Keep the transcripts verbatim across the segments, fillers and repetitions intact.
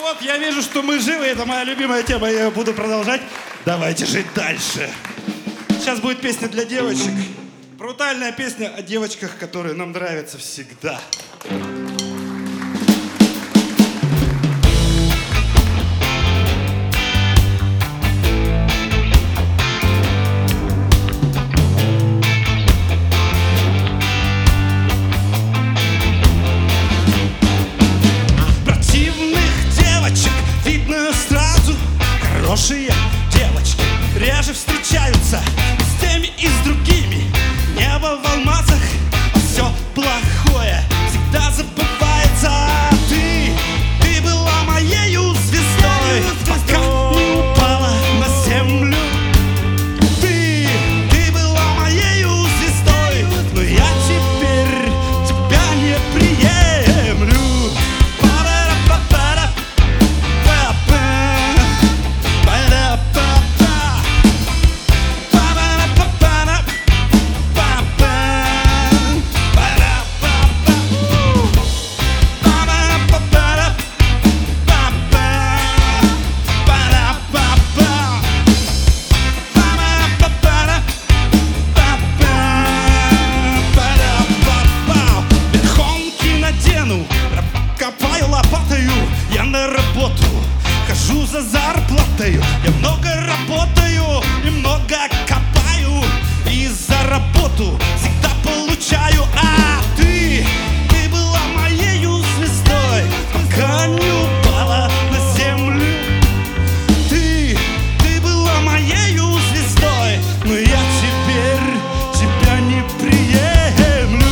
вот, я вижу, что мы живы. Это моя любимая тема, я ее буду продолжать. Давайте жить дальше. Сейчас будет песня для девочек. Брутальная песня о девочках, которые нам нравятся всегда. Хорошие девочки реже встречаются с теми и с другими. Небо в алмазах, а все плохое всегда забывается. Ты, ты была моею звездой, пока не упала на землю. Ты, ты была моею звездой, но я теперь тебя не приемлю. Копаю лопатою, я на работу хожу за зарплатою. Я много работаю и много копаю, и за работу всегда получаю. А ты, ты была моею звездой, пока не упала на землю. Ты, ты была моею звездой, но я теперь тебя не приемлю.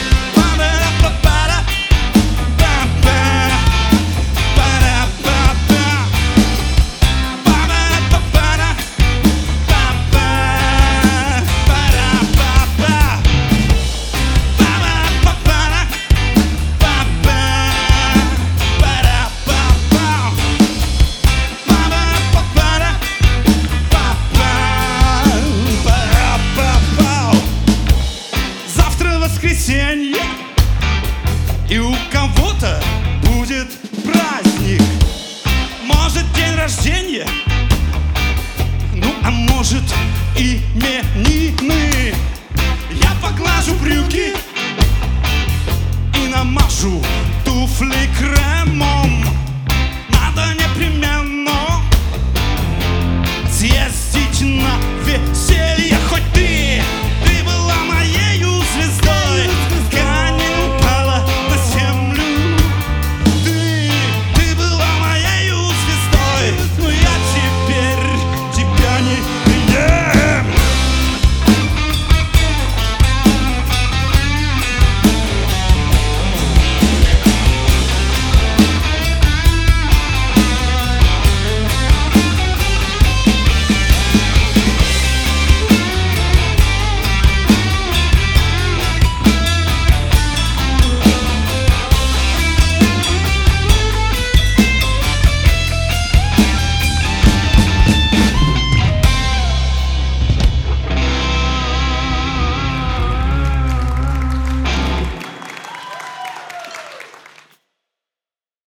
Воскресенье, и у кого-то будет праздник. Может, день рождения, ну а может, именины. Я поглажу брюки и намажу туфли крем.